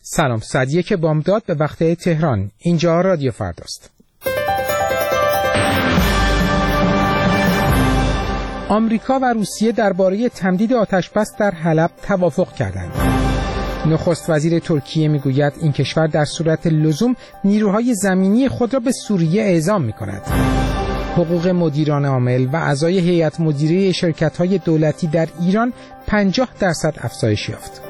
سلام، ساعت 1 بامداد به وقت تهران. اینجا رادیو فرداست. آمریکا و روسیه درباره تمدید آتش‌بس در حلب توافق کردند. نخست وزیر ترکیه میگوید این کشور در صورت لزوم نیروهای زمینی خود را به سوریه اعزام می‌کند. حقوق مدیران عامل و اعضای هیئت مدیره شرکت‌های دولتی در ایران 50% افزایش یافت.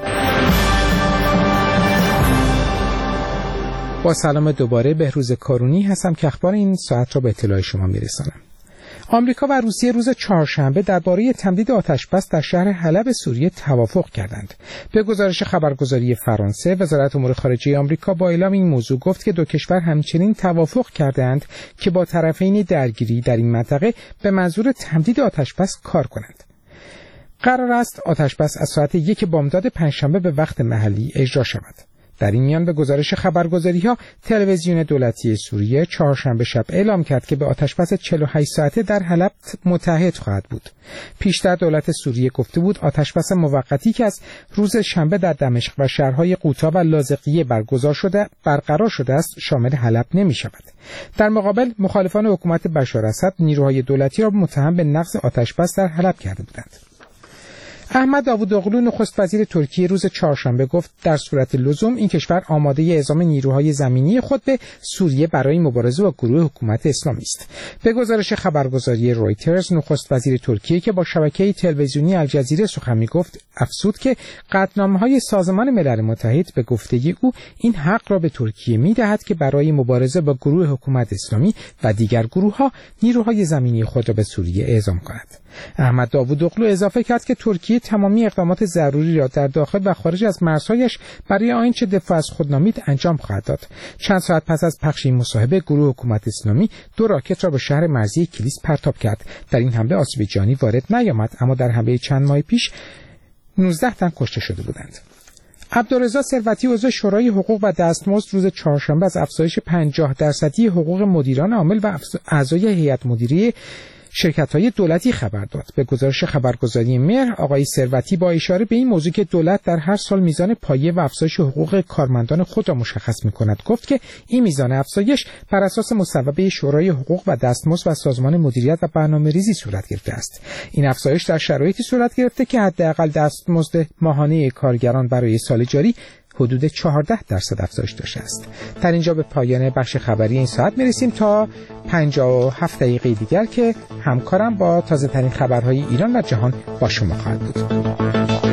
با سلام دوباره، بهروز کارونی هستم که اخبار این ساعت را به اطلاع شما میرسانم. آمریکا و روسیه روز چهارشنبه درباره تمدید آتش‌بس در شهر حلب سوریه توافق کردند. به گزارش خبرگزاری فرانسه، وزارت امور خارجه آمریکا با اعلام این موضوع گفت که دو کشور همچنین توافق کردند که با طرفین درگیری در این منطقه به منظور تمدید آتش‌بس کار کنند. قرار است آتش‌بس از ساعت 1 بامداد پنجشنبه به وقت محلی اجرا شود. در این میان به گزارش خبرگزاری‌ها، تلویزیون دولتی سوریه چهارشنبه شب اعلام کرد که به آتش‌بس 48 ساعته در حلب متحد خواهد بود. پیشتر دولت سوریه گفته بود آتش‌بس موقتی که از روز شنبه در دمشق و شهرهای قوطا و لاذقیه برقرار شده است شامل حلب نمی‌شود. در مقابل مخالفان حکومت بشار اسد نیروهای دولتی را متهم به نقض آتش‌بس در حلب کرده بودند. احمد داوودوغلو نخست وزیر ترکیه روز چهارشنبه گفت در صورت لزوم این کشور آماده اعزام نیروهای زمینی خود به سوریه برای مبارزه با گروه حکومت اسلامی است. به گزارش خبرگزاری رویترز، نخست وزیر ترکیه که با شبکه تلویزیونی الجزیره سخن می‌گفت افزود که قطعنامه‌های سازمان ملل متحد به گفته او این حق را به ترکیه می‌دهد که برای مبارزه با گروه حکومت اسلامی و دیگر گروه‌ها نیروهای زمینی خود را به سوریه اعزام کند. احمد داوودوغلو اضافه کرد که ترکیه تمامی اقدامات ضروری را در داخل و خارج از مرزهایش برای آنچه دفاع از خود نامید انجام خواهد داد. چند ساعت پس از پخش این مصاحبه، گروه حکومت اسلامی 2 راکت را به شهر مرزی کلیس پرتاب کرد. در این حمله آسیب جانی وارد نیامد، اما در حمله چند ماه پیش 19 تن کشته شده بودند. عبدالرضا ثروتی عضو شورای حقوق و دستمزد روز چهارشنبه از افزایش 50% حقوق مدیران عامل و اعضای هیئت مدیره شرکت‌های دولتی خبر داد. به گزارش خبرگزاری مهر، آقای ثروتی با اشاره به این موضوع که دولت در هر سال میزان پایه و افزایش حقوق کارمندان خود را مشخص می‌کند، گفت که این میزان افزایش بر اساس مصوبه شورای حقوق و دستمزد و سازمان مدیریت و برنامه‌ریزی صورت گرفته است. این افزایش در شرایطی صورت گرفته که حداقل دستمزد ماهانه کارگران برای سال جاری حدود 14% افزایش داشته است. در اینجا به پایان بخش خبری این ساعت میرسیم تا 57 دقیقه دیگر که همکارم با تازه ترین خبرهای ایران و جهان با شما خواهد بود.